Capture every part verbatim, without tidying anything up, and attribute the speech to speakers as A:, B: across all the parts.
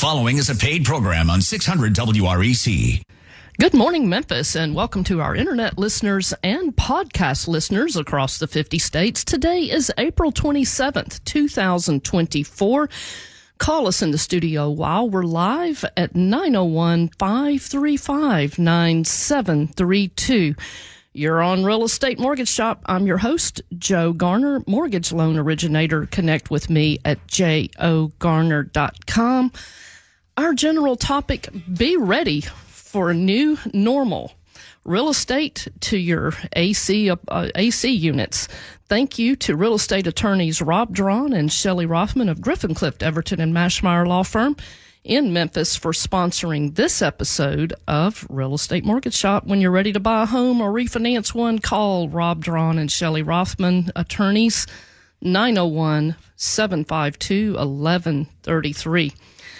A: following is a paid program on six hundred W R E C.
B: Good morning, Memphis, and welcome to our internet listeners and podcast listeners across the fifty states. Today is April twenty-seventh, two thousand twenty-four. Call us in the studio while we're live at nine oh one, five three five, nine seven three two. You're on Real Estate Mortgage Shop. I'm your host, Joe Garner, mortgage loan originator. Connect with me at j o garner dot com. Our general topic, be ready for a new normal. Real estate to your A C uh, A C units. Thank you to real estate attorneys Rob Drawn and Shelley Rothman of Griffin Clift Everton and Mashmeyer Law Firm in Memphis for sponsoring this episode of Real Estate Mortgage Shop. When you're ready to buy a home or refinance one, call Rob Drawn and Shelley Rothman, attorneys, nine oh one, seven five two, one one three three.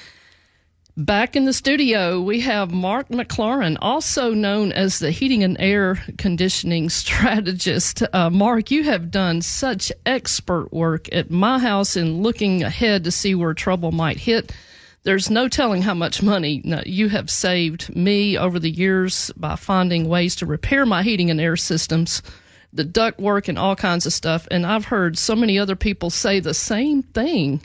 B: Back in the studio, we have Mark McLaurin, also known as the heating and air conditioning strategist. Uh, Mark, you have done such expert work at my house in looking ahead to see where trouble might hit. There's no telling how much money you have saved me over the years by finding ways to repair my heating and air systems, the duct work and all kinds of stuff. And I've heard so many other people say the same thing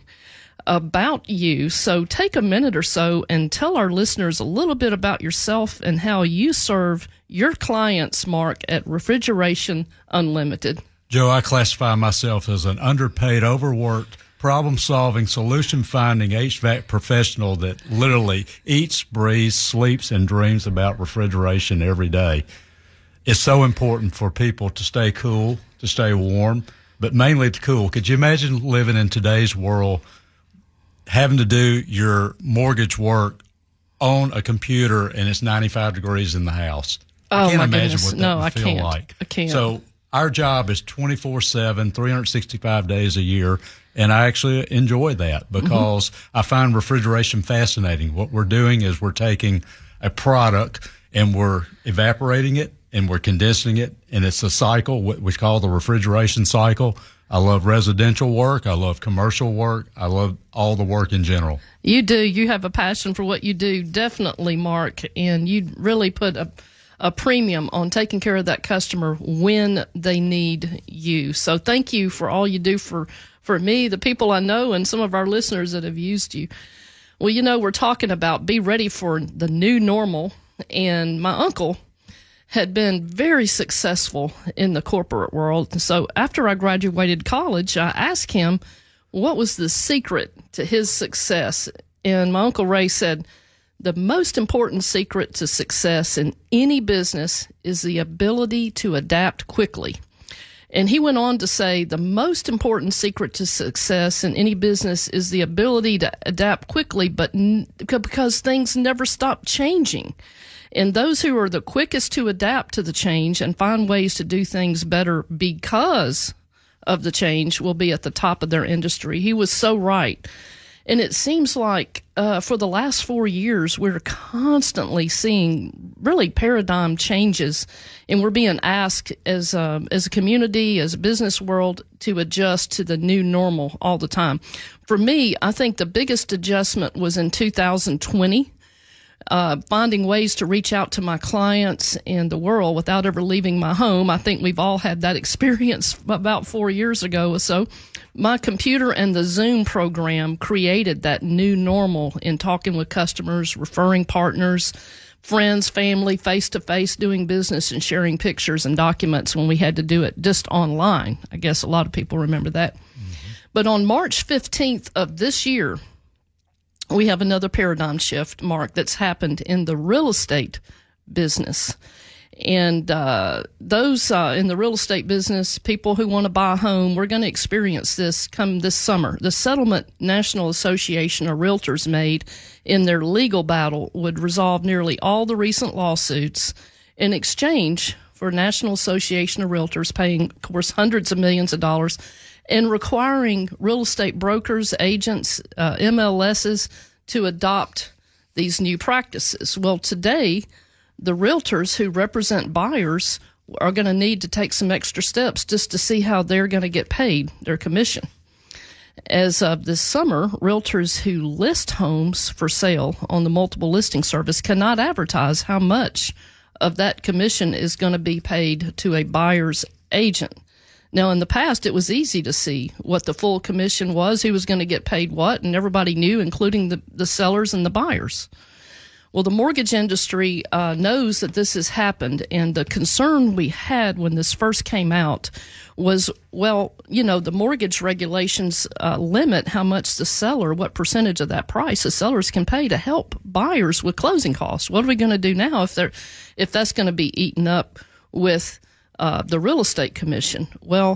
B: about you. So take a minute or so and tell our listeners a little bit about yourself and how you serve your clients, Mark, at Refrigeration Unlimited.
C: Joe, I classify myself as an underpaid, overworked, problem-solving, solution-finding H V A C professional that literally eats, breathes, sleeps, and dreams about refrigeration every day. It's so important for people to stay cool, to stay warm, but mainly to cool. Could you imagine living in today's world, having to do your mortgage work on a computer and it's ninety-five degrees in the house?
B: Oh,
C: I can't
B: my
C: imagine
B: goodness.
C: what that
B: no,
C: would
B: I
C: feel
B: can't.
C: like.
B: I can't.
C: So our job is twenty-four seven, three hundred sixty-five days a year, and I actually enjoy that because mm-hmm. I find refrigeration fascinating. What we're doing is we're taking a product and we're evaporating it and we're condensing it, and it's a cycle, what we call the refrigeration cycle. I love residential work. I love commercial work. I love all the work in general.
B: You do. You have a passion for what you do, definitely, Mark, and you really put a, a premium on taking care of that customer when they need you. So thank you for all you do for, for me, the people I know, and some of our listeners that have used you. Well, you know, we're talking about be ready for the new normal, and my uncle had been very successful in the corporate world. So after I graduated college, I asked him what was the secret to his success. And my Uncle Ray said, the most important secret to success in any business is the ability to adapt quickly. And he went on to say the most important secret to success in any business is the ability to adapt quickly, but n- because things never stop changing. And those who are the quickest to adapt to the change and find ways to do things better because of the change will be at the top of their industry. He was so right. And it seems like uh, for the last four years, we're constantly seeing really paradigm changes, and we're being asked as a, as a community, as a business world, to adjust to the new normal all the time. For me, I think the biggest adjustment was in two thousand twenty. Uh, finding ways to reach out to my clients and the world without ever leaving my home. I think we've all had that experience about four years ago or so. My computer and the Zoom program created that new normal in talking with customers, referring partners, friends, family, face-to-face, doing business and sharing pictures and documents when we had to do it just online. I guess a lot of people remember that. Mm-hmm. But on March fifteenth of this year, we have another paradigm shift, Mark, that's happened in the real estate business. And uh, those uh, in the real estate business, people who want to buy a home, we're going to experience this come this summer. The settlement National Association of Realtors made in their legal battle would resolve nearly all the recent lawsuits in exchange for National Association of Realtors paying, of course, hundreds of millions of dollars and requiring real estate brokers, agents, uh, M L Ss to adopt these new practices. Well, today, the realtors who represent buyers are going to need to take some extra steps just to see how they're going to get paid their commission. As of this summer, realtors who list homes for sale on the multiple listing service cannot advertise how much of that commission is going to be paid to a buyer's agent. Now, in the past, it was easy to see what the full commission was, who was going to get paid what, and everybody knew, including the, the sellers and the buyers. Well, the mortgage industry uh, knows that this has happened, and the concern we had when this first came out was, well, you know, the mortgage regulations uh, limit how much the seller, what percentage of that price the sellers can pay to help buyers with closing costs. What are we going to do now if they're, if that's going to be eaten up with uh, the real estate commission? Well,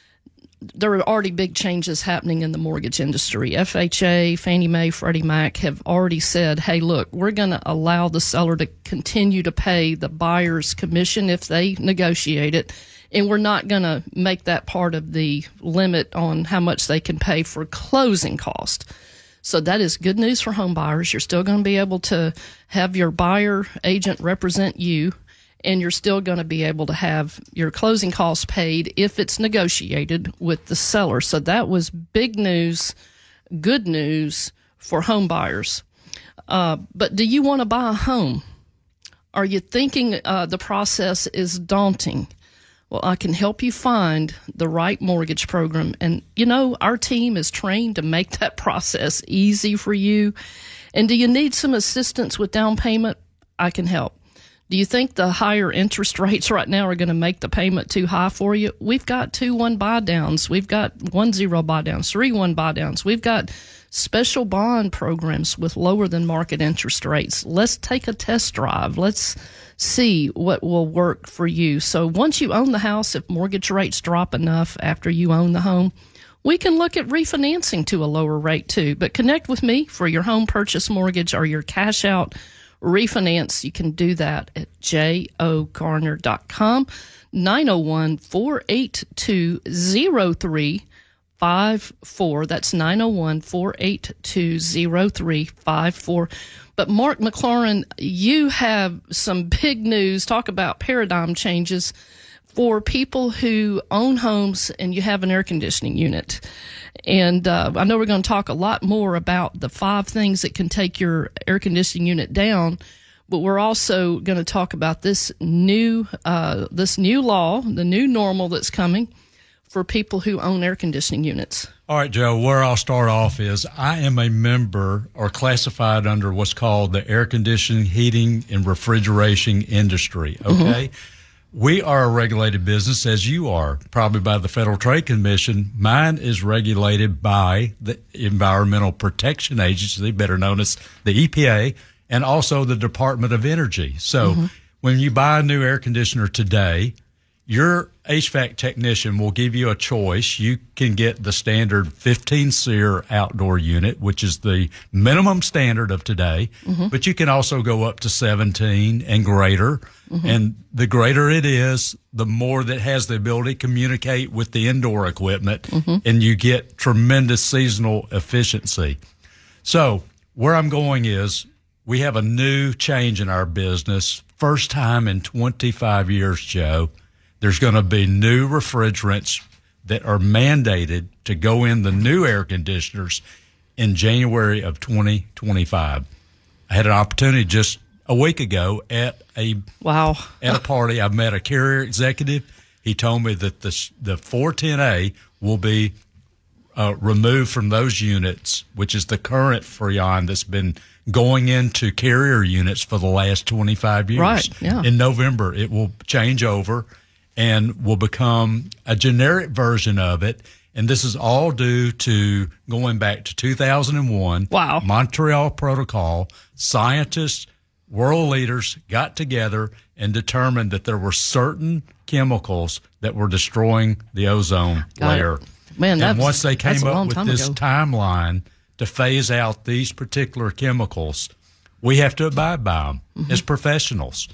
B: there are already big changes happening in the mortgage industry. F H A, Fannie Mae, Freddie Mac have already said, hey, look, we're going to allow the seller to continue to pay the buyer's commission if they negotiate it, and we're not going to make that part of the limit on how much they can pay for closing cost. So that is good news for home buyers. You're still going to be able to have your buyer agent represent you, and you're still going to be able to have your closing costs paid if it's negotiated with the seller. So that was big news, good news for home buyers. Uh, but do you want to buy a home? Are you thinking uh, the process is daunting? Well, I can help you find the right mortgage program. And, you know, our team is trained to make that process easy for you. And do you need some assistance with down payment? I can help. Do you think the higher interest rates right now are going to make the payment too high for you? We've got two one buy downs. We've got one zero buy downs, three one buy downs. We've got special bond programs with lower than market interest rates. Let's take a test drive. Let's see what will work for you. So once you own the house, if mortgage rates drop enough after you own the home, we can look at refinancing to a lower rate too. But connect with me for your home purchase mortgage or your cash out refinance. You can do that at j o garner dot com, nine oh one, four eight two, oh three five four. That's nine oh one, four eight two, oh three five four. But Mark McLaurin, you have some big news. Talk about paradigm changes for people who own homes and you have an air conditioning unit. And uh, I know we're going to talk a lot more about the five things that can take your air conditioning unit down, but we're also going to talk about this new uh, this new law, the new normal that's coming for people who own air conditioning units.
C: All right, Joe, where I'll start off is I am a member or classified under what's called the air conditioning, heating, and refrigeration industry, okay? Mm-hmm. We are a regulated business, as you are, probably by the Federal Trade Commission. Mine is regulated by the Environmental Protection Agency, better known as the E P A, and also the Department of Energy. So mm-hmm. when you buy a new air conditioner today, your H V A C technician will give you a choice. You can get the standard fifteen SEER outdoor unit, which is the minimum standard of today, mm-hmm. but you can also go up to seventeen and greater. Mm-hmm. And the greater it is, the more that has the ability to communicate with the indoor equipment, mm-hmm. and you get tremendous seasonal efficiency. So where I'm going is we have a new change in our business. First time in twenty-five years, Joe. There's going to be new refrigerants that are mandated to go in the new air conditioners in January of twenty twenty-five. I had an opportunity just a week ago at a
B: wow
C: at a party. I met a Carrier executive. He told me that the the four ten A will be uh, removed from those units, which is the current Freon that's been going into Carrier units for the last twenty-five years.
B: Right, yeah.
C: In November, it will change over and will become a generic version of it. And this is all due to going back to two thousand one.
B: Wow.
C: Montreal Protocol. Scientists, world leaders got together and determined that there were certain chemicals that were destroying the ozone
B: Got
C: layer.
B: It. Man,
C: and once they came up with this
B: ago.
C: timeline to phase out these particular chemicals, we have to abide by them mm-hmm. as professionals.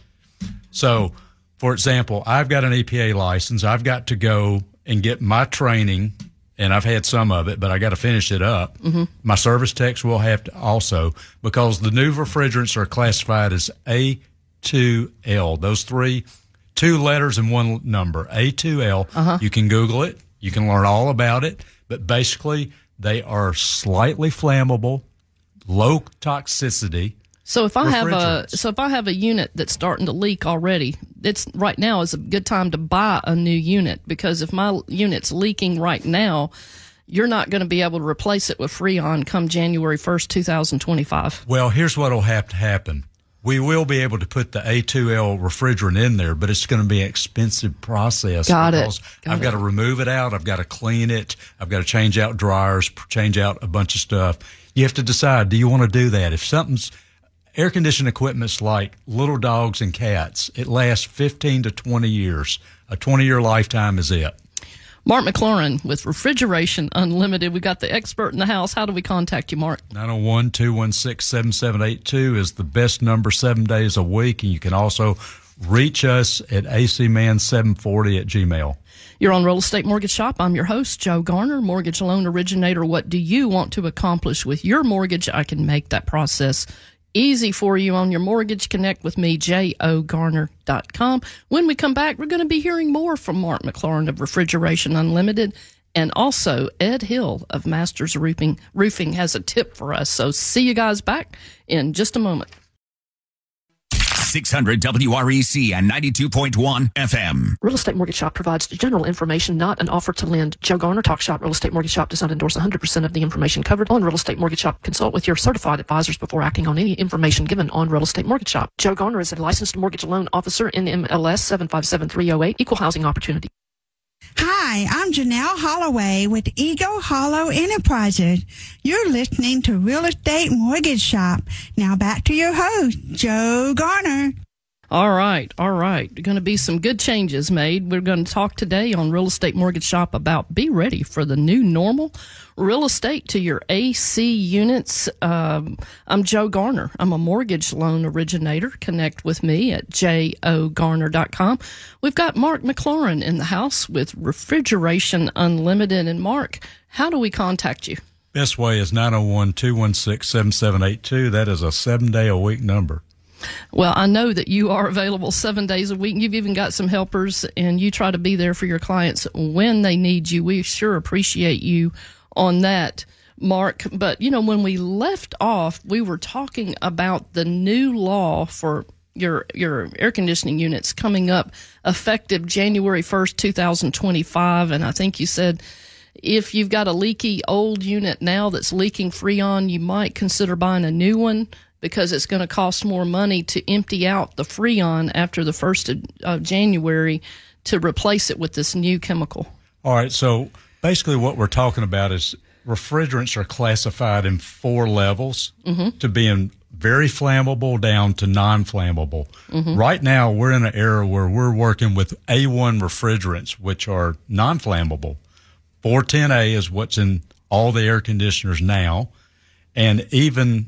C: So, for example, I've got an E P A license. I've got to go and get my training, and I've had some of it, but I got to finish it up. Mm-hmm. My service techs will have to also, because the new refrigerants are classified as A two L. Those three, two letters and one number, A two L. Uh-huh. You can Google it. You can learn all about it. But basically, They are slightly flammable, low toxicity.
B: So if I have a so if I have a unit that's starting to leak already, it's right now is a good time to buy a new unit, because if my unit's leaking right now, you're not going to be able to replace it with Freon come January first, two thousand twenty-five.
C: Well, here's what will have to happen. We will be able to put the A two L refrigerant in there, but it's going to be an expensive process.
B: Got it.
C: Got I've it. got to remove it out. I've got to clean it. I've got to change out dryers, change out a bunch of stuff. You have to decide, do you want to do that? If something's air conditioning equipment's like little dogs and cats, it lasts fifteen to twenty years. A twenty-year lifetime is it.
B: Mark McLaurin with Refrigeration Unlimited. We got the expert in the house. How do we contact you, Mark?
C: nine oh one, two one six, seven seven eight two is the best number seven days a week. And you can also reach us at A C man seven forty at Gmail.
B: You're on Real Estate Mortgage Shop. I'm your host, Joe Garner, mortgage loan originator. What do you want to accomplish with your mortgage? I can make that process easy for you on your mortgage. Connect with me, J O Garner dot com. When we come back, we're going to be hearing more from Mark McLaurin of Refrigeration Unlimited, and also Ed Hill of Masters Roofing. Roofing has a tip for us. So see you guys back in just a moment.
A: six hundred W R E C and ninety-two point one F M.
B: Real Estate Mortgage Shop provides general information, not an offer to lend. Joe Garner, Talk Shop. Real Estate Mortgage Shop does not endorse one hundred percent of the information covered on Real Estate Mortgage Shop. Consult with your certified advisors before acting on any information given on Real Estate Mortgage Shop. Joe Garner is a licensed mortgage loan officer, N M L S seven five seven three oh eight, Equal Housing Opportunity.
D: Hi, I'm Janelle Holloway with Eagle Hollow Enterprises. You're listening to Real Estate Mortgage Shop. Now back to your host, Joe Garner.
B: All right, all right. Going to be some good changes made. We're going to talk today on Real Estate Mortgage Shop about be ready for the new normal. Real estate to your A C units. Um, I'm Joe Garner. I'm a mortgage loan originator. Connect with me at J O Garner dot com. We've got Mark McLaurin in the house with Refrigeration Unlimited. And Mark, how do we contact you?
C: Best way is nine oh one, two one six, seven seven eight two. That is a seven-day-a-week number.
B: Well, I know that you are available seven days a week. You've even got some helpers, and you try to be there for your clients when they need you. We sure appreciate you on that, Mark. But, you know, when we left off, we were talking about the new law for your your air conditioning units coming up effective January first, two thousand twenty-five. And I think you said if you've got a leaky old unit now that's leaking Freon, you might consider buying a new one, because it's going to cost more money to empty out the Freon after the first of, of January to replace it with this new chemical.
C: All right, so basically what we're talking about is refrigerants are classified in four levels mm-hmm. to being very flammable down to non-flammable. Mm-hmm. Right now, we're in an era where we're working with A one refrigerants, which are non-flammable. four ten A is what's in all the air conditioners now, and even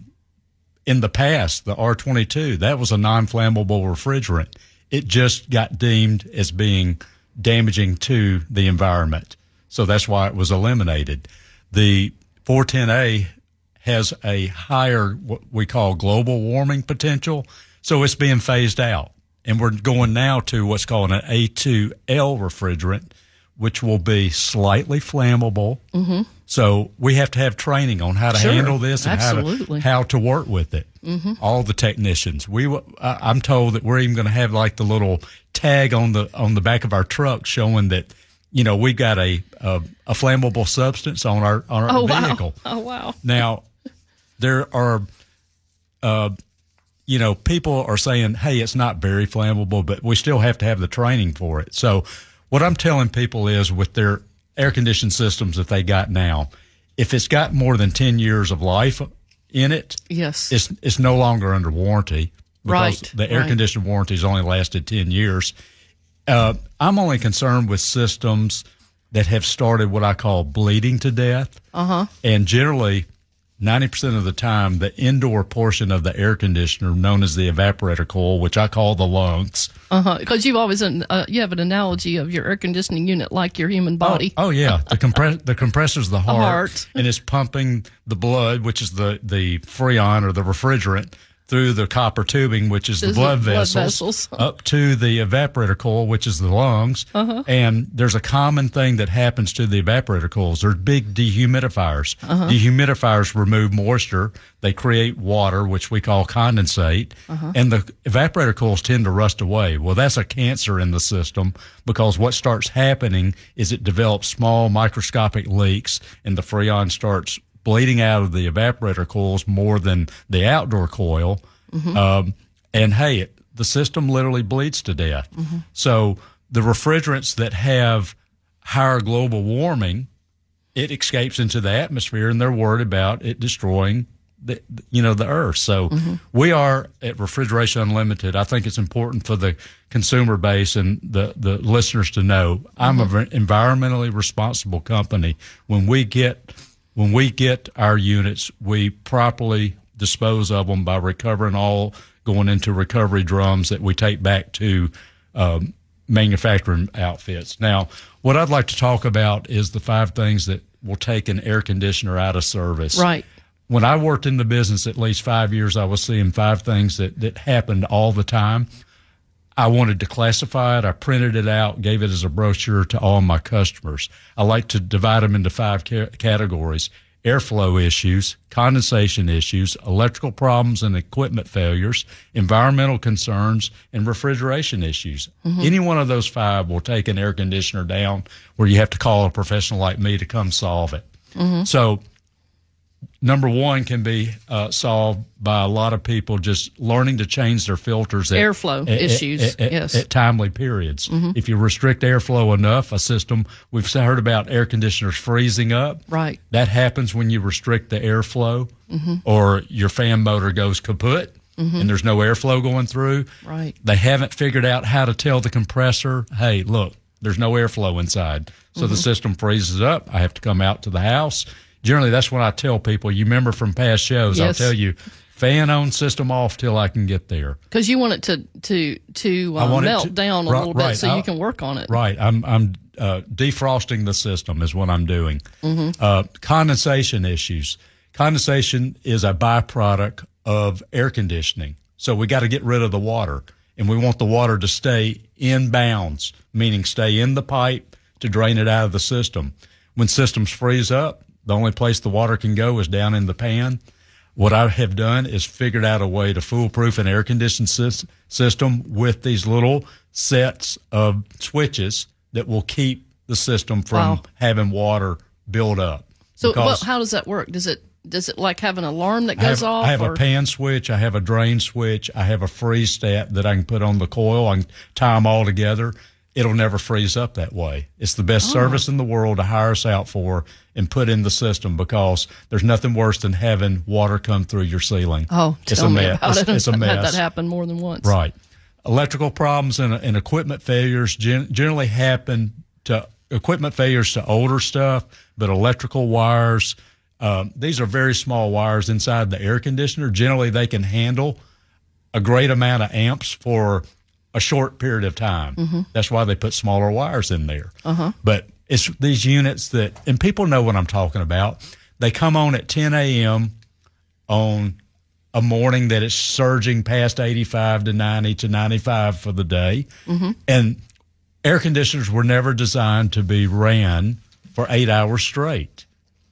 C: in the past, the R twenty-two, that was a non-flammable refrigerant. It just got deemed as being damaging to the environment. So that's why it was eliminated. The four ten A has a higher, what we call global warming potential. So it's being phased out. And we're going now to what's called an A two L refrigerant, which will be slightly flammable. Mm-hmm. So we have to have training on how to
B: sure,
C: handle this and how to, how to work with it. Mm-hmm. All the technicians. We, uh, I'm told that we're even going to have like the little tag on the on the back of our truck showing that, you know, we got a a, a flammable substance on our on our
B: oh,
C: vehicle.
B: Wow. Oh wow!
C: Now, there are, uh, you know, people are saying, hey, it's not very flammable, but we still have to have the training for it. So what I'm telling people is with their air conditioned systems that they got now, if it's got more than ten years of life in it,
B: yes,
C: it's it's no longer under warranty because
B: right,
C: the air
B: right.
C: conditioning warranty has only lasted ten years. Uh, I'm only concerned with systems that have started what I call bleeding to death.
B: Uh-huh.
C: And generally, ninety percent of the time, the indoor portion of the air conditioner, known as the evaporator coil, which I call the lungs.
B: Uh-huh. Because you've always, uh, you have an analogy of your air conditioning unit like your human body.
C: Oh, oh yeah. The compress the compressor's the heart,
B: heart.
C: And it's pumping the blood, which is the, the Freon or the refrigerant, through the copper tubing, which is the blood,
B: blood
C: vessels,
B: vessels.
C: up to the evaporator coil, which is the lungs.
B: Uh-huh.
C: And there's a common thing that happens to the evaporator coils. They're big dehumidifiers.
B: Uh-huh.
C: Dehumidifiers remove moisture. They create water, which we call condensate. Uh-huh. And the evaporator coils tend to rust away. Well, that's a cancer in the system because what starts happening is it develops small microscopic leaks, and the Freon starts bleeding out of the evaporator coils more than the outdoor coil. Mm-hmm. Um, and, hey, it, the system literally bleeds to death. Mm-hmm. So the refrigerants that have higher global warming, it escapes into the atmosphere, and they're worried about it destroying the, you know, the earth. So mm-hmm. we are at Refrigeration Unlimited. I think it's important for the consumer base and the, the listeners to know I'm mm-hmm. an environmentally responsible company. When we get When we get our units, we properly dispose of them by recovering all, going into recovery drums that we take back to um, manufacturing outfits. Now, what I'd like to talk about is the five things that will take an air conditioner out of service.
B: Right.
C: When I worked in the business at least five years, I was seeing five things that, that happened all the time. I wanted to classify it. I printed it out, gave it as a brochure to all my customers. I like to divide them into five ca- categories: airflow issues, condensation issues, electrical problems and equipment failures, environmental concerns, and refrigeration issues. Mm-hmm. Any one of those five will take an air conditioner down where you have to call a professional like me to come solve it. Mm-hmm. So number one can be uh, solved by a lot of people just learning to change their filters. At,
B: airflow
C: at,
B: issues,
C: at, at,
B: yes.
C: At timely periods. Mm-hmm. If you restrict airflow enough, a system, we've heard about air conditioners freezing up.
B: Right.
C: That happens when you restrict the airflow mm-hmm. or your fan motor goes kaput mm-hmm. and there's no airflow going through.
B: Right.
C: They haven't figured out how to tell the compressor, hey, look, there's no airflow inside. So mm-hmm. the system freezes up. I have to come out to the house. Generally, that's when I tell people, you remember from past shows, yes. I'll tell you, fan on, system off till I can get there.
B: Because you want it to to to uh, melt to, down a
C: right,
B: little bit
C: right.
B: so
C: I'll,
B: you can work on it.
C: Right. I'm I'm uh, defrosting the system is what I'm doing. Mm-hmm. Uh, condensation issues. Condensation is a byproduct of air conditioning. So we got to get rid of the water, and we want the water to stay in bounds, meaning stay in the pipe to drain it out of the system. When systems freeze up, the only place the water can go is down in the pan. What I have done is figured out a way to foolproof an air conditioning sy- system with these little sets of switches that will keep the system from
B: wow.
C: having water build up.
B: So well, how does that work? Does it does it like have an alarm that goes
C: I have,
B: off?
C: I have
B: or?
C: a pan switch. I have a drain switch. I have a freeze stat that I can put on the coil. I can tie them all together. It'll never freeze up that way. It's the best oh. service in the world to hire us out for and put in the system because there's nothing worse than having water come through your ceiling.
B: Oh,
C: it's
B: tell
C: a
B: me
C: mess.
B: about
C: it's,
B: it.
C: It's a mess.
B: I've had that happen more than once.
C: Right. Electrical problems and, and equipment failures gen- generally happen to equipment failures to older stuff, but electrical wires, um, these are very small wires inside the air conditioner. Generally, they can handle a great amount of amps for a short period of time. Mm-hmm. That's why they put smaller wires in there. Uh-huh. But it's these units that, and people know what I'm talking about, they come on at ten a.m. on a morning that it's surging past eighty-five to ninety to ninety-five for the day. Mm-hmm. And air conditioners were never designed to be ran for eight hours straight.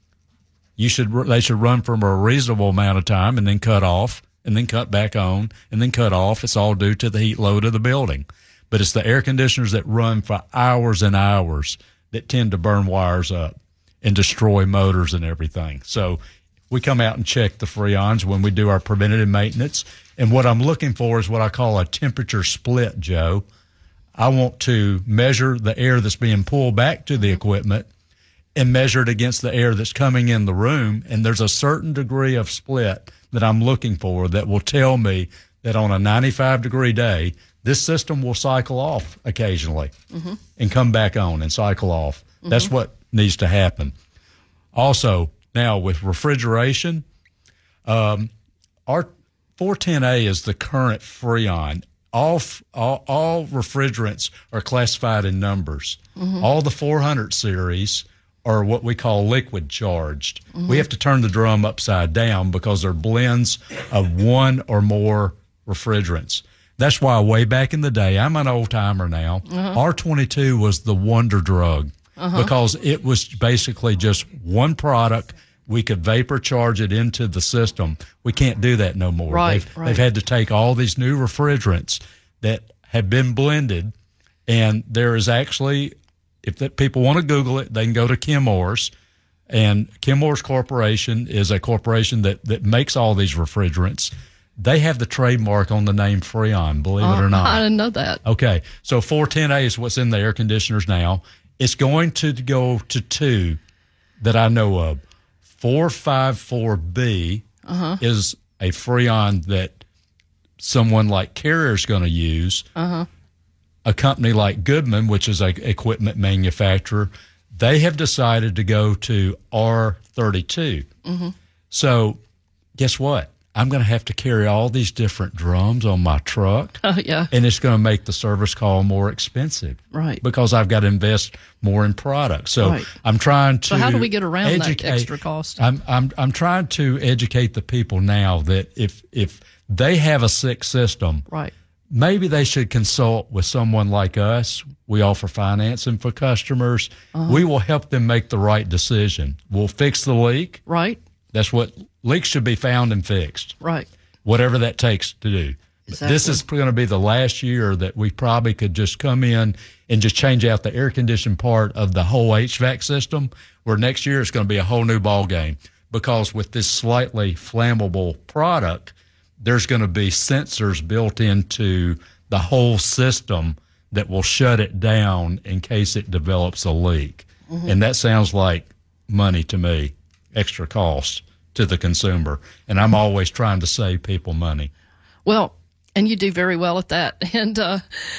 C: You should They should run for a reasonable amount of time and then cut off, and then cut back on, and then cut off. It's all due to the heat load of the building. But it's the air conditioners that run for hours and hours that tend to burn wires up and destroy motors and everything. So we come out and check the Freons when we do our preventative maintenance. And what I'm looking for is what I call a temperature split, Joe. I want to measure the air that's being pulled back to the equipment and measure it against the air that's coming in the room. And there's a certain degree of split that I'm looking for that will tell me that on a ninety-five degree day, this system will cycle off occasionally mm-hmm. and come back on and cycle off. Mm-hmm. That's what needs to happen. Also, now with refrigeration, um, our four ten A is the current Freon. All, all, all refrigerants are classified in numbers. Mm-hmm. All the four hundred series are what we call liquid charged. Mm-hmm. We have to turn the drum upside down because they're blends of one or more refrigerants. That's why way back in the day, I'm an old timer now, uh-huh. R twenty-two was the wonder drug uh-huh. because it was basically just one product. We could vapor charge it into the system. We can't do that no more.
B: Right,
C: they've,
B: right.
C: they've had to take all these new refrigerants that have been blended, and there is actually, if that people want to Google it, they can go to Chemours, and Chemours Corporation is a corporation that, that makes all these refrigerants. They have the trademark on the name Freon, believe
B: oh,
C: it or not.
B: I didn't know that.
C: Okay, so four ten A is what's in the air conditioners now. It's going to go to two that I know of. four fifty-four B uh-huh. is a Freon that someone like Carrier is going to use. Uh-huh. A company like Goodman, which is an equipment manufacturer, they have decided to go to R thirty-two. Mm-hmm. So guess what? I'm going to have to carry all these different drums on my truck.
B: Oh, yeah.
C: And it's going to make the service call more expensive.
B: Right.
C: Because I've got to invest more in products. So
B: right.
C: I'm trying to
B: So how do we get around
C: educate,
B: that extra cost?
C: I'm, I'm, I'm trying to educate the people now that if, if they have a sick system,
B: right.
C: maybe they should consult with someone like us. We offer financing for customers. Uh-huh. We will help them make the right decision. We'll fix the leak.
B: Right.
C: That's what leaks should be found and fixed.
B: Right.
C: Whatever that takes to do.
B: Exactly.
C: This is going to be the last year that we probably could just come in and just change out the air conditioned part of the whole H V A C system, where next year it's going to be a whole new ball game. Because with this slightly flammable product, there's going to be sensors built into the whole system that will shut it down in case it develops a leak. Mm-hmm. And that sounds like money to me, extra cost to the consumer. And I'm always trying to save people money.
B: Well, and you do very well at that. And uh,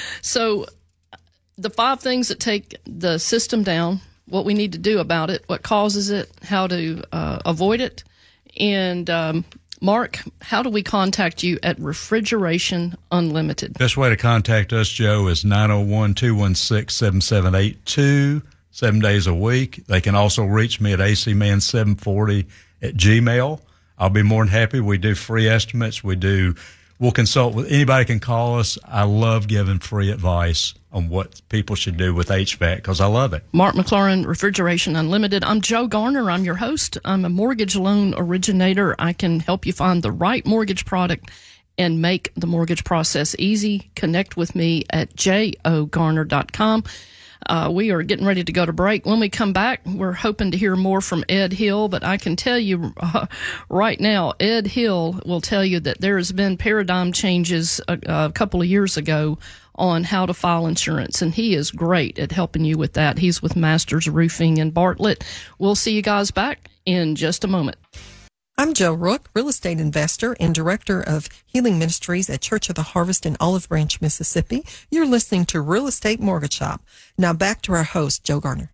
B: so the five things that take the system down, what we need to do about it, what causes it, how to uh, avoid it. And um, Mark, how do we contact you at Refrigeration Unlimited?
C: Best way to contact us, Joe, is nine oh one, two one six, seven seven eight two, seven days a week. They can also reach me at A C man seven forty at Gmail. I'll be more than happy. We do free estimates. We do, we'll consult with, anybody can call us. I love giving free advice on what people should do with H V A C because I love it.
B: Mark McLaurin, Refrigeration Unlimited. I'm Joe Garner. I'm your host. I'm a mortgage loan originator. I can help you find the right mortgage product and make the mortgage process easy. Connect with me at j o garner dot com. Uh, we are getting ready to go to break. When we come back, we're hoping to hear more from Ed Hill, but I can tell you uh, right now, Ed Hill will tell you that there has been paradigm changes a, a couple of years ago on how to file insurance, and he is great at helping you with that. He's with Masters Roofing in Bartlett. We'll see you guys back in just a moment.
E: I'm Joe Rook, real estate investor and director of Healing Ministries at Church of the Harvest in Olive Branch, Mississippi. You're listening to Real Estate Mortgage Shop. Now back to our host, Joe Garner.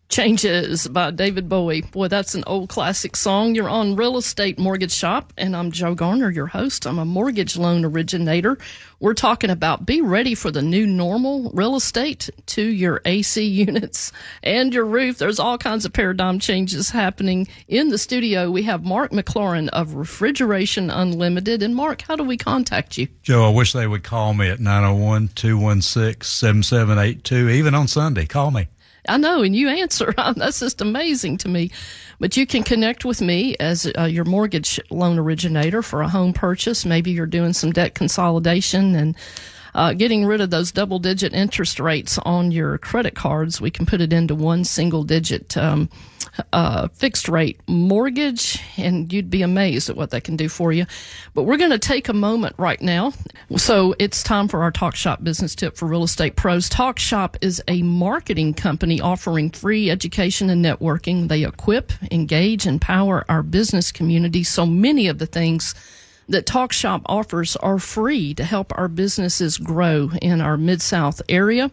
B: Changes by David Bowie. Boy, that's an old classic song. You're on Real Estate Mortgage Shop, and I'm Joe Garner, your host. I'm a mortgage loan originator. We're talking about be ready for the new normal real estate to your A C units and your roof. There's all kinds of paradigm changes happening. In the studio, we have Mark McLaurin of Refrigeration Unlimited. And Mark, how do we contact you?
C: Joe, I wish they would call me at nine oh one, two one six, seven seven eight two. Even on Sunday, call me.
B: I know, and you answer. That's just amazing to me. But you can connect with me as uh, your mortgage loan originator for a home purchase. Maybe you're doing some debt consolidation and uh, getting rid of those double-digit interest rates on your credit cards. We can put it into one single-digit um, uh, fixed-rate mortgage, and you'd be amazed at what that can do for you. But we're going to take a moment right now. So it's time for our Talk Shop business tip for real estate pros. Talk Shop is a marketing company offering free education and networking. They equip, engage, empower our business community. So many of the things that Talk Shop offers are free to help our businesses grow in our Mid-South area.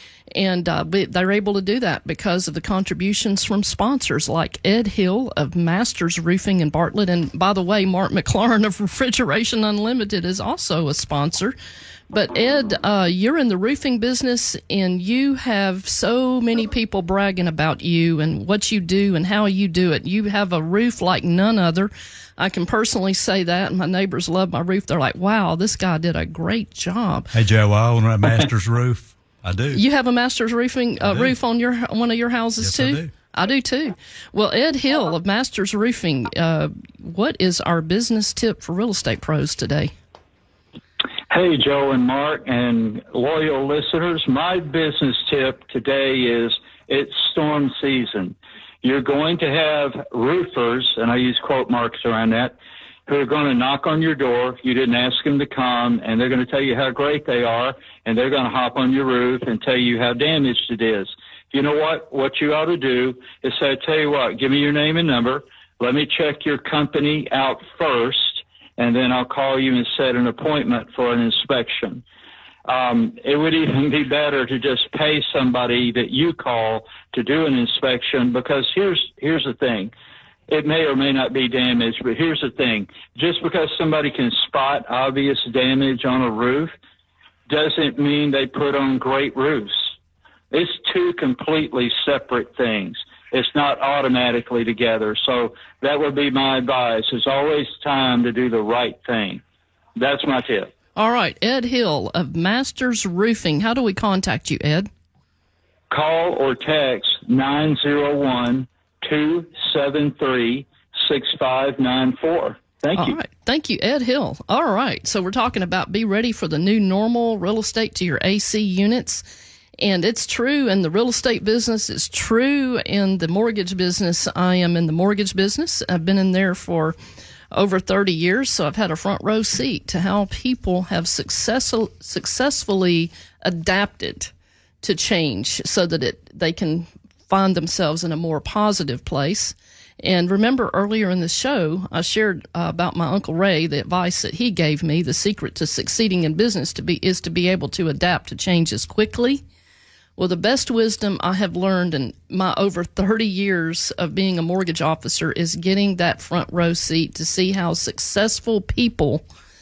B: And uh, they're able to do that because of the contributions from sponsors like Ed Hill of Masters Roofing in Bartlett. And by the way, Mark McLaurin of Refrigeration Unlimited is also a sponsor But Ed, uh, you're in the roofing business, and you have so many people bragging about you and what you do and how you do it. You have a roof like none other. I can personally say that. My neighbors love my roof. They're like, wow, this guy did a great job.
C: Hey, Joe, I own a Masters roof. I do.
B: You have a Masters roofing uh, roof on your one of your houses,
C: yes,
B: too?
C: I do.
B: I do, too. Well, Ed Hill of Masters Roofing, uh, what is our business tip for real estate pros today?
F: Hey, Joe and Mark and loyal listeners. My business tip today is it's storm season. You're going to have roofers, and I use quote marks around that, who are going to knock on your door. You didn't ask them to come, and they're going to tell you how great they are, and they're going to hop on your roof and tell you how damaged it is. You know what? What you ought to do is say, tell you what, give me your name and number. Let me check your company out first, and then I'll call you and set an appointment for an inspection. Um, it would even be better to just pay somebody that you call to do an inspection, because here's here's the thing. It may or may not be damaged, but here's the thing. Just because somebody can spot obvious damage on a roof doesn't mean they put on great roofs. It's two completely separate things. It's not automatically together. So that would be my advice. It's always time to do the right thing. That's my tip.
B: All right. Ed Hill of Masters Roofing. How do we contact you, Ed?
F: Call or text nine oh one, two seven three, six five nine four. Thank you.
B: All right. Thank you, Ed Hill. All right. So we're talking about be ready for the new normal, real estate to your A C units. And it's true in the real estate business. It's true in the mortgage business. I am in the mortgage business. I've been in there for over thirty years, so I've had a front row seat to how people have successful, successfully adapted to change so that it they can find themselves in a more positive place. And remember earlier in the show, I shared uh, about my Uncle Ray, the advice that he gave me. The secret to succeeding in business to be is to be able to adapt to changes quickly. Well, the best wisdom I have learned in my over thirty years of being a mortgage officer is getting that front row seat to see how successful people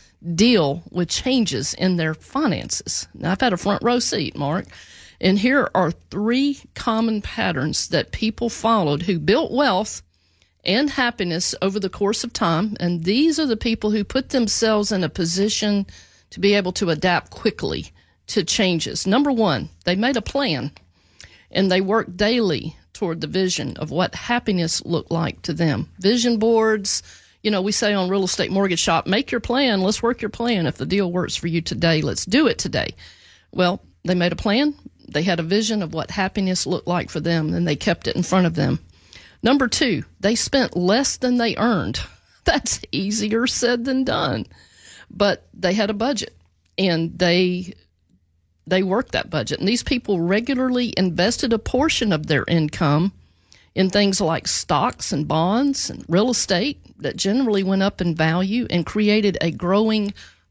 B: deal with changes in their finances. Now, I've had a front row seat, Mark, and here are three common patterns that people followed who built wealth and happiness over the course of time, and these are the people who put themselves in a position to be able to adapt quickly to changes. Number one, they made a plan, and they worked daily toward the vision of what happiness looked like to them. Vision boards, you know, we say on Real Estate Mortgage Shop, make your plan. Let's work your plan. If the deal works for you today, let's do it today. Well, they made a plan. They had a vision of what happiness looked like for them, and they kept it in front of them. Number two, they spent less than they earned. That's easier said than done. But they had a budget, and they they worked that budget. And these people regularly invested a portion of their income in things like stocks and bonds and real estate that generally went up in value and created a growing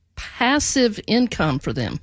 B: passive income for them.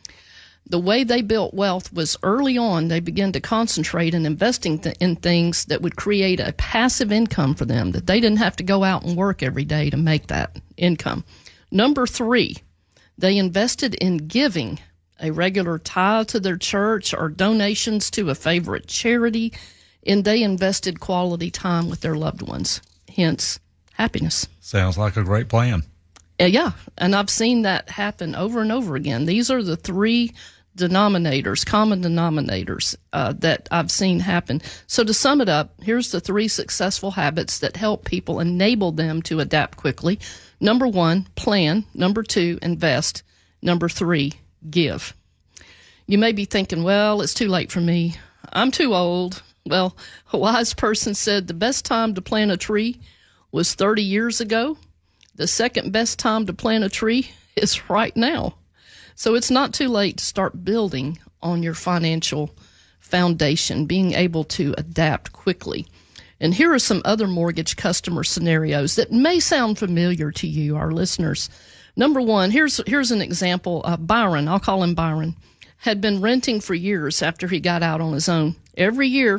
B: The way they built wealth was early on, they began to concentrate in investing th- in things that would create a passive income for them, that they didn't have to go out and work every day to make that income. Number three, they invested in giving a regular tithe to their church or donations to a favorite charity, and they invested quality time with their loved ones, hence happiness.
C: Sounds like a great plan.
B: Uh, yeah, and I've seen that happen over and over again. These are the three denominators, common denominators uh, that I've seen happen. So to sum it up, here's the three successful habits that help people enable them to adapt quickly. Number one, plan. Number two, invest. Number three, give. You may be thinking, well, it's too late for me. I'm too old. Well, a wise person said the best time to plant a tree was thirty years ago. The second best time to plant a tree is right now. So it's not too late to start building on your financial foundation, being able to adapt quickly. And here are some other mortgage customer scenarios that may sound familiar to you, our listeners. Number one, here's here's an example. Uh, Byron, I'll call him Byron, had been renting for years after he got out on his own. Every year,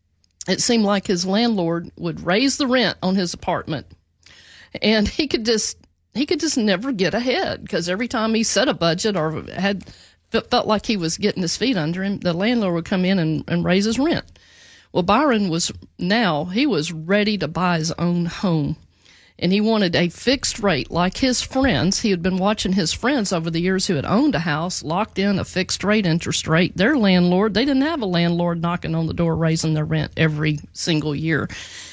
B: it seemed like his landlord would raise the rent on his apartment. And he could just he could just never get ahead because every time he set a budget or had felt like he was getting his feet under him, the landlord would come in and, and raise his rent. Well, Byron was now, he was ready to buy his own home. And he wanted a fixed rate like his friends. He had been watching his friends over the years who had owned a house, locked in a fixed rate interest rate. Their landlord, they didn't have a landlord knocking on the door raising their rent every single year.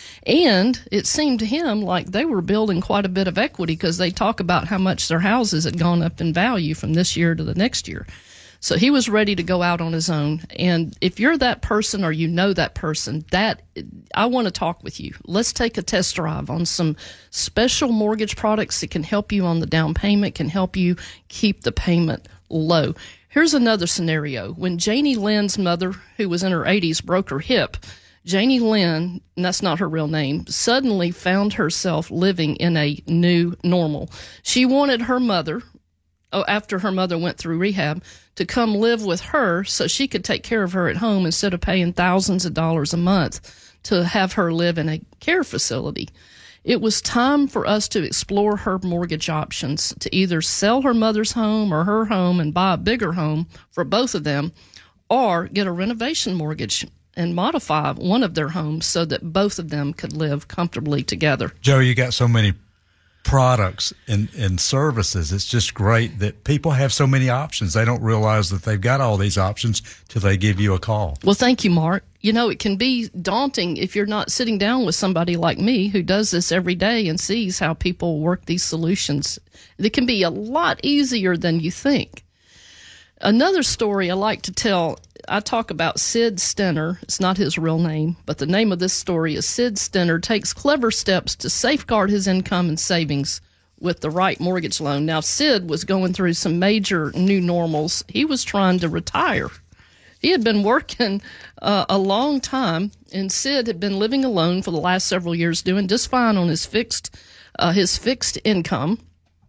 B: And it seemed to him like they were building quite a bit of equity because they talk about how much their houses had gone up in value from this year to the next year. So he was ready to go out on his own. And if you're that person or you know that person, that I want to talk with you. Let's take a test drive on some special mortgage products that can help you on the down payment, can help you keep the payment low. Here's another scenario. When Janie Lynn's mother, who was in her eighties, broke her hip, Janie Lynn, and that's not her real name, suddenly found herself living in a new normal. She wanted her mother, oh, after her mother went through rehab, to come live with her so she could take care of her at home instead of paying thousands of dollars a month to have her live in a care facility. It was time for us to explore her mortgage options, to either sell her mother's home or her home and buy a bigger home for both of them, or get a renovation mortgage and modify one of their homes so that both of them could live comfortably together.
C: Joe, you got so many products and, and services. It's just great that people have so many options. They don't realize that they've got all these options till they give you a call.
B: Well, thank you, Mark. You know, it can be daunting if you're not sitting down with somebody like me who does this every day and sees how people work these solutions. It can be a lot easier than you think. Another story I like to tell, I talk about Sid Stenner. It's not his real name, but the name of this story is Sid Stenner takes clever steps to safeguard his income and savings with the right mortgage loan. Now, Sid was going through some major new normals. He was trying to retire. He had been working uh, a long time, and Sid had been living alone for the last several years, doing just fine on his fixed, uh, his fixed income.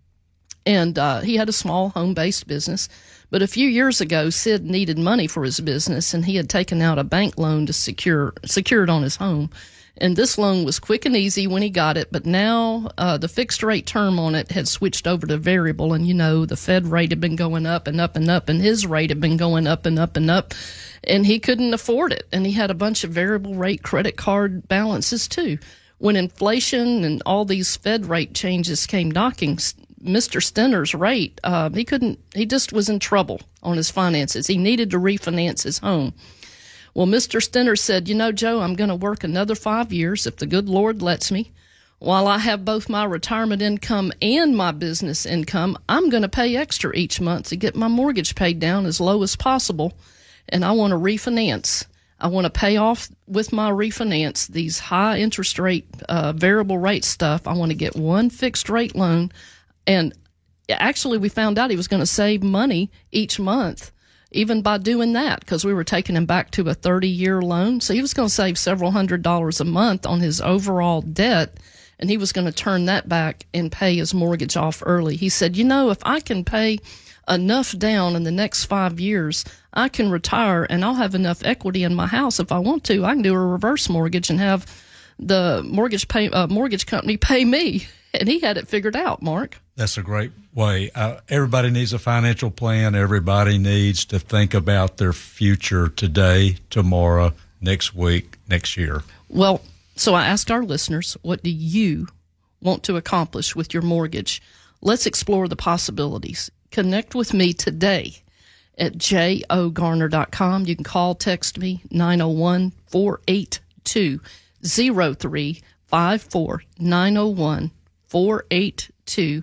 B: And uh, he had a small home-based business. But a few years ago, Sid needed money for his business, and he had taken out a bank loan to secure secure it on his home. And this loan was quick and easy when he got it, but now uh, the fixed rate term on it had switched over to variable. And, you know, the Fed rate had been going up and up and up, and his rate had been going up and up and up, and he couldn't afford it. And he had a bunch of variable rate credit card balances, too. When inflation and all these Fed rate changes came knocking, Mister Stenner's rate, uh, he couldn't, he just was in trouble on his finances. He needed to refinance his home. Well, Mister Stenner said, you know, Joe, I'm going to work another five years if the good Lord lets me. While I have both my retirement income and my business income, I'm going to pay extra each month to get my mortgage paid down as low as possible. And I want to refinance. I want to pay off with my refinance these high interest rate, uh, variable rate stuff. I want to get one fixed rate loan. And actually, we found out he was going to save money each month, even by doing that, because we were taking him back to a thirty-year loan. So he was going to save several hundred dollars a month on his overall debt, and he was going to turn that back and pay his mortgage off early. He said, you know, if I can pay enough down in the next five years, I can retire, and I'll have enough equity in my house if I want to. I can do a reverse mortgage and have the mortgage pay uh, mortgage company pay me. And he had it figured out, Mark.
C: That's a great way. Uh, everybody needs a financial plan. Everybody needs to think about their future today, tomorrow, next week, next year.
B: Well, so I asked our listeners, what do you want to accomplish with your mortgage? Let's explore the possibilities. Connect with me today at j o garner dot com. You can call, text me, nine oh one, four eight two, oh three five four, nine oh one, four eight two,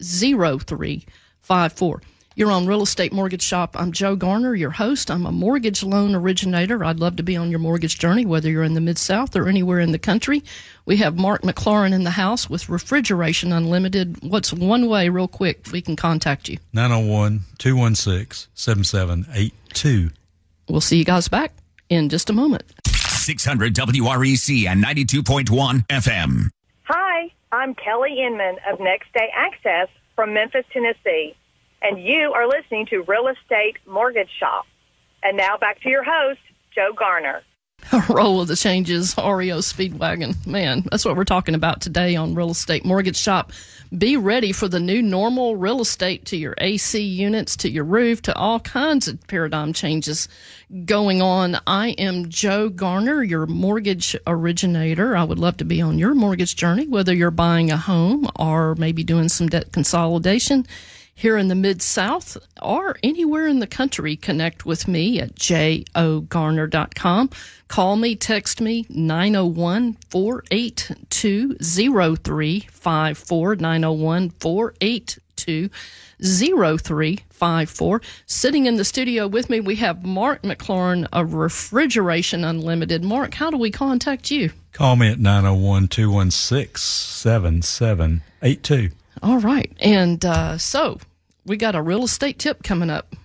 B: oh three five four. You're on Real Estate Mortgage Shop. I'm Joe Garner, your host. I'm a mortgage loan originator. I'd love to be on your mortgage journey, whether you're in the Mid-South or anywhere in the country. We have Mark McLaurin in the house with Refrigeration Unlimited. What's one way, real quick, we can contact you?
C: nine oh one, two one six, seven seven eight two.
B: We'll see you guys back in just a moment.
A: six hundred W R E C and ninety-two point one F M.
G: Hi, I'm Kelly Inman of Next Day Access from Memphis, Tennessee, and you are listening to Real Estate Mortgage Shop. And now back to your host, Joe Garner.
B: Roll of the changes, R E O Speedwagon. Man, that's what we're talking about today on Real Estate Mortgage Shop. Be ready for the new normal real estate, to your A C units, to your roof, to all kinds of paradigm changes going on. I am Joe Garner, your mortgage originator. I would love to be on your mortgage journey, whether you're buying a home or maybe doing some debt consolidation here in the Mid-South or anywhere in the country. Connect with me at j o garner dot com. Call me, text me, nine oh one, four eight two, oh three five four, nine oh one, four eight two, oh three five four. Sitting in the studio with me, we have Mark McLaurin of Refrigeration Unlimited. Mark, how do we contact you?
C: Call me at nine oh one, two one six, seven seven eight two.
B: All right. And uh, so we got a real estate tip coming up.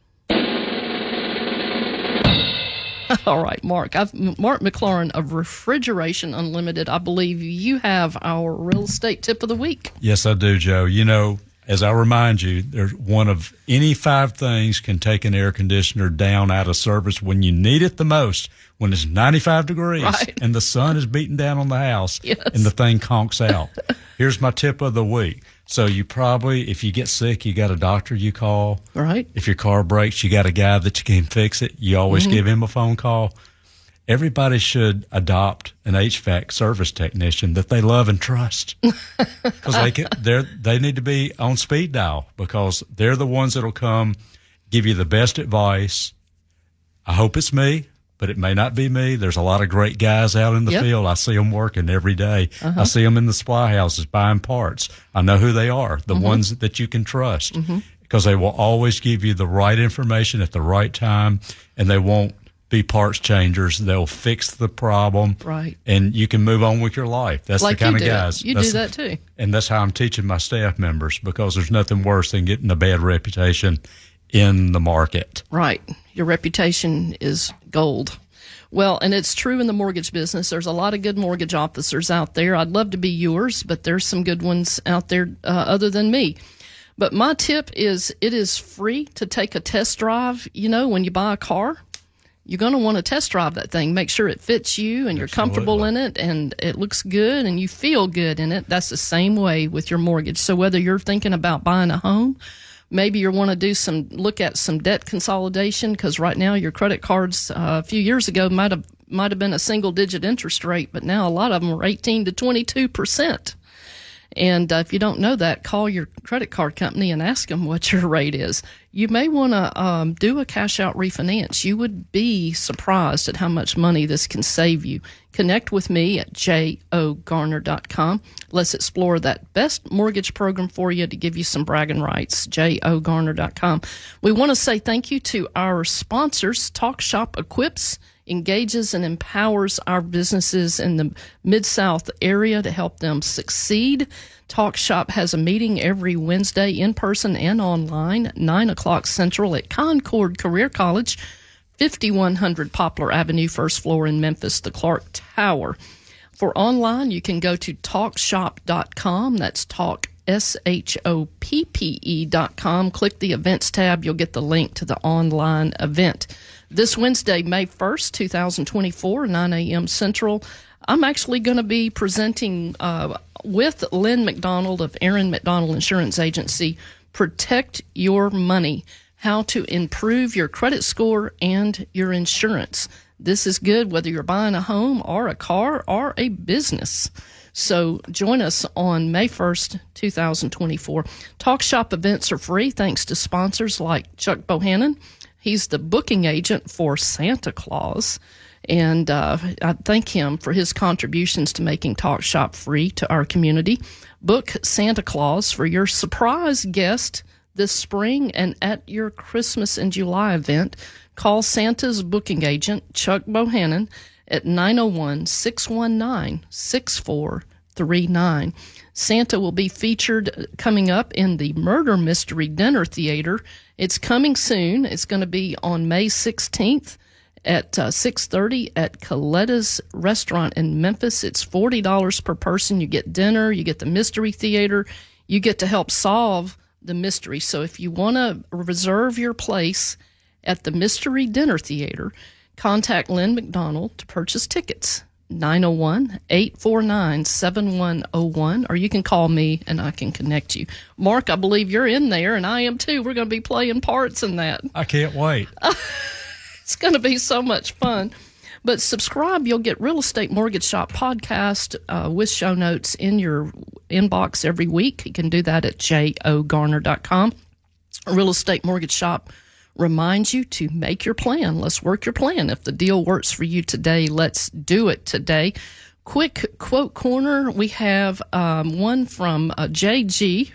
B: All right, Mark. I've, Mark McLaurin of Refrigeration Unlimited. I believe you have our real estate tip of the week.
C: Yes, I do, Joe. You know, as I remind you, there's one of any five things can take an air conditioner down out of service when you need it the most, when it's ninety-five degrees
B: right.
C: and the sun is beating down on the house
B: yes.
C: and the thing conks out. Here's my tip of the week. So you probably, if you get sick, you got a doctor you call.
B: Right.
C: If your car breaks, you got a guy that you can fix it. You always mm-hmm. give him a phone call. Everybody should adopt an H V A C service technician that they love and trust, because they can, they're, they need to be on speed dial, because they're the ones that'll come give you the best advice. I hope it's me, but it may not be me. There's a lot of great guys out in the
B: yep.
C: field. I see them working every day. Uh-huh. I see them in the supply houses buying parts. I know who they are, the mm-hmm. ones that you can trust, mm-hmm. because they will always give you the right information at the right time, and they won't be parts changers. They'll fix the problem,
B: right?
C: And you can move on with your life. That's
B: like
C: the kind
B: you
C: of
B: do.
C: guys.
B: You
C: that's
B: do that too.
C: And that's how I'm teaching my staff members, because there's nothing worse than getting a bad reputation in the market.
B: Right. Your reputation is gold. Well, and it's true in the mortgage business. There's a lot of good mortgage officers out there. I'd love to be yours, but there's some good ones out there uh, other than me. But my tip is, it is free to take a test drive. You know, when you buy a car, you're going to want to test drive that thing. Make sure it fits you and you're
C: Absolutely.
B: comfortable in it and it looks good and you feel good in it. That's the same way with your mortgage. So whether you're thinking about buying a home, maybe you want to do some, look at some debt consolidation, because right now your credit cards uh, a few years ago might have might have been a single digit interest rate, but now a lot of them are eighteen to twenty-two percent. And uh, if you don't know that, call your credit card company and ask them what your rate is. You may want to um, do a cash out refinance. You would be surprised at how much money this can save you. Connect with me at j o garner dot com. Let's explore that best mortgage program for you to give you some bragging rights, j o garner dot com. We want to say thank you to our sponsors. Talk Shop equips, engages, and empowers our businesses in the Mid-South area to help them succeed. Talk Shop has a meeting every Wednesday in person and online, nine o'clock Central at Concord Career College, fifty-one hundred Poplar Avenue, first floor in Memphis, the Clark Tower. For online, you can go to talk shop dot com. That's talk, S H O P P E dot com. Click the events tab. You'll get the link to the online event. This Wednesday, May first, twenty twenty-four, nine a.m. Central, I'm actually going to be presenting uh, with Lynn McDonald of Aaron McDonald Insurance Agency, Protect Your Money, how to improve your credit score and your insurance. This is good whether you're buying a home or a car or a business. So join us on May first, twenty twenty-four. Talk Shop events are free thanks to sponsors like Chuck Bohannon. He's the booking agent for Santa Claus. And uh, I thank him for his contributions to making Talk Shop free to our community. Book Santa Claus for your surprise guest this spring and at your Christmas in July event. Call Santa's booking agent, Chuck Bohannon, at nine oh one, six one nine, six four three nine. Santa will be featured coming up in the Murder Mystery Dinner Theater. It's coming soon. It's going to be on May sixteenth at uh, six thirty at Coletta's Restaurant in Memphis. It's forty dollars per person. You get dinner, you get the Mystery Theater, you get to help solve the mystery. So if you want to reserve your place at the Mystery Dinner Theater, Contact Lynn McDonald to purchase tickets. nine oh one, eight four nine, seven one oh one, or you can call me and I can connect you. Mark, I believe you're in there, and I am too. We're going to be playing parts in that.
C: I can't wait.
B: It's going to be so much fun. But subscribe. You'll get Real Estate Mortgage Shop podcast uh, with show notes in your inbox every week. You can do that at j o garner dot com. Real Estate Mortgage Shop reminds you to make your plan. Let's work your plan. If the deal works for you today, let's do it today. Quick quote corner. We have um, one from uh, J G,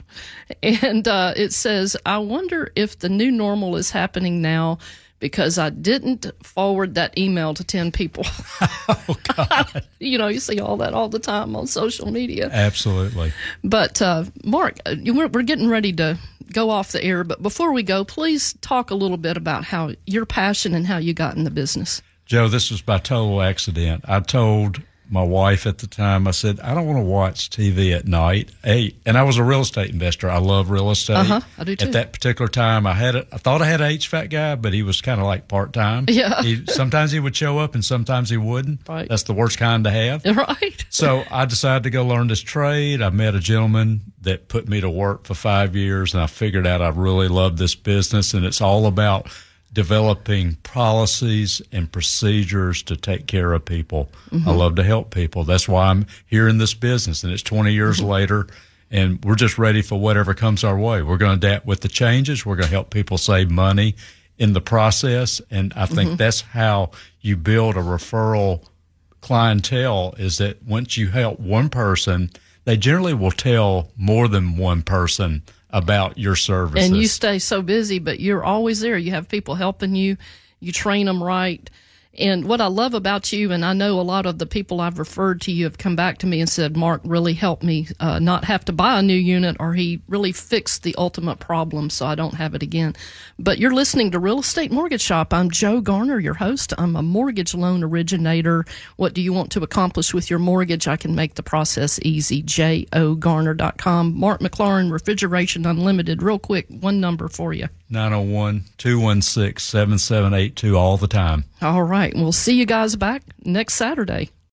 B: and uh, it says, I wonder if the new normal is happening now because I didn't forward that email to ten people.
C: Oh, God.
B: You know, you see all that all the time on social media.
C: Absolutely.
B: But, uh, Mark, we're, we're getting ready to go off the air. But before we go, please talk a little bit about how your passion and how you got in the business.
C: Joe, this was by total accident. I told my wife at the time, I said, I don't want to watch T V at night. Hey, and I was a real estate investor. I love real estate.
B: Uh-huh, I do too.
C: At that particular time, I had a, I thought I had an H V A C guy, but he was kind of like part-time.
B: Yeah.
C: He, sometimes he would show up and sometimes he wouldn't.
B: Right.
C: That's the worst kind to have.
B: Right.
C: So I decided to go learn this trade. I met a gentleman that put me to work for five years, and I figured out I really love this business, and it's all about developing policies and procedures to take care of people. Mm-hmm. I love to help people. That's why I'm here in this business, and it's twenty years mm-hmm. later, and we're just ready for whatever comes our way. We're going to adapt with the changes. We're going to help people save money in the process, and I think mm-hmm. that's how you build a referral clientele, is that once you help one person, they generally will tell more than one person about your services.
B: And you stay so busy, but you're always there. You have people helping you. You train them right. And what I love about you, and I know a lot of the people I've referred to you have come back to me and said, Mark really helped me uh, not have to buy a new unit, or he really fixed the ultimate problem so I don't have it again. But you're listening to Real Estate Mortgage Shop. I'm Joe Garner, your host. I'm a mortgage loan originator. What do you want to accomplish with your mortgage? I can make the process easy. j o garner dot com. Mark McLaurin, Refrigeration Unlimited. Real quick, one number for you.
C: nine oh one, two one six, seven seven eight two all the time.
B: All right. We'll see you guys back next Saturday.